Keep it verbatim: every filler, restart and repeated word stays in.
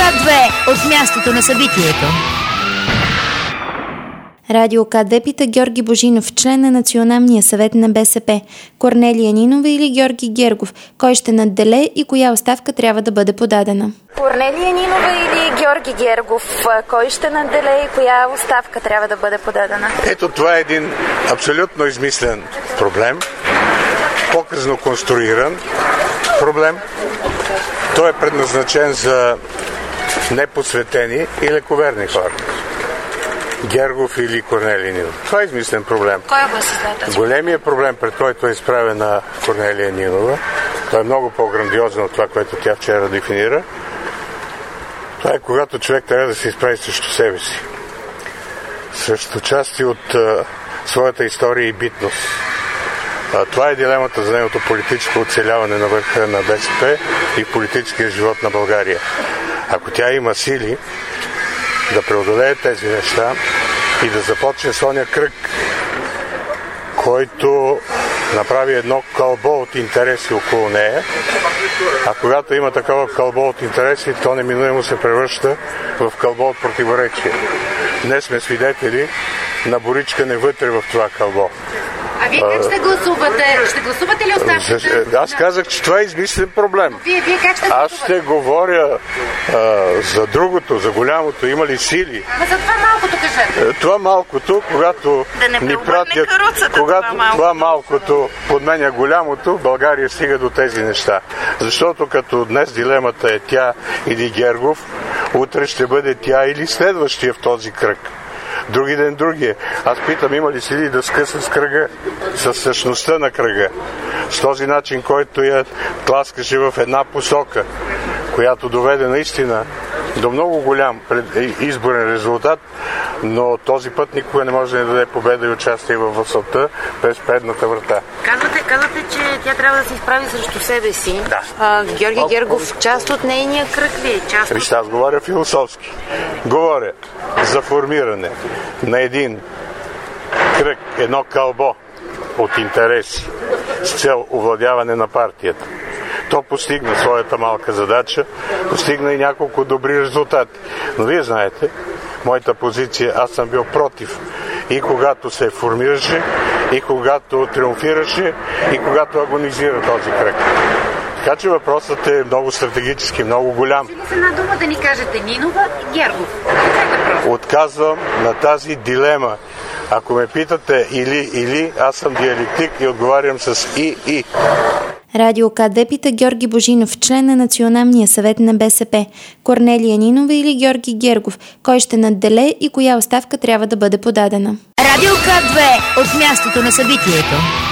К две от мястото на събитието. Радио К две пита Георги Божинов, член на Националния съвет на БСП. Корнелия Нинова или Георги Гергов? Кой ще надделее и коя оставка трябва да бъде подадена? Корнелия Нинова или Георги Гергов? Кой ще надделее и коя оставка трябва да бъде подадена? Ето, това е един абсолютно измислен проблем, показно конструиран проблем. Той е предназначен за непосветени и лековерни хора. Гергов или Корнелия Нинова. Това е измислен проблем. Кой го създаде? Големият проблем, пред който е изправена Корнелия Нинова, той е много по-грандиозен от това, което тя вчера дефинира. Това е когато човек трябва да се изправи срещу себе си. Срещу части от а, своята история и битност. А, това е дилемата за нейното политическо оцеляване на върха на БСП и в политическия живот на България. Ако тя има сили да преодолее тези неща и да започне с оня кръг, който направи едно кълбо от интереси около нея, а когато има такова кълбо от интереси, то неминуемо се превръща в кълбо от противоречие. Днес сме свидетели на боричкане вътре в това кълбо. А вие как ще гласувате? Ще гласувате ли оставката? Аз казах, че това е измислен проблем. Вие, вие как ще Аз ще говоря а, за другото, за голямото. Има ли сили? Ама за това малкото кажете. Това малкото, когато да ни пратят, каруцата, когато това, малко. това малкото подменя голямото, България стига до тези неща. Защото като днес дилемата е тя или Гергов, утре ще бъде тя или следващия в този кръг. Други ден другия. Аз питам, има ли сили да скъса с кръга, с същността на кръга, с този начин, който я тласкаше в една посока, която доведе наистина до много голям изборен резултат, но този път никога не може да не даде победа и участие във възълта през предната врата. Казвате, казвате, че тя трябва да се изправи срещу себе си. Да. А, Георги О, Гергов, част от нейния кръг ли е? Част от... Вижте, аз говоря философски. Говоря за формиране на един кръг, едно кълбо от интереси с цел овладяване на партията. То постигна своята малка задача, постигна и няколко добри резултати. Но вие знаете, моята позиция, аз съм бил против и когато се формираше, и когато триумфираше, и когато агонизира този кръг. Така че въпросът е много стратегически, много голям. С една дума да ни кажете Нинова и Гергов. Отказвам на тази дилема. Ако ме питате или-или, аз съм диалектик и отговарям с и-и. Радио К две пита Георги Божинов, член на Националния съвет на БСП. Корнелия Нинова или Георги Гергов? Кой ще надделее и коя оставка трябва да бъде подадена? Радио К две от мястото на събитието.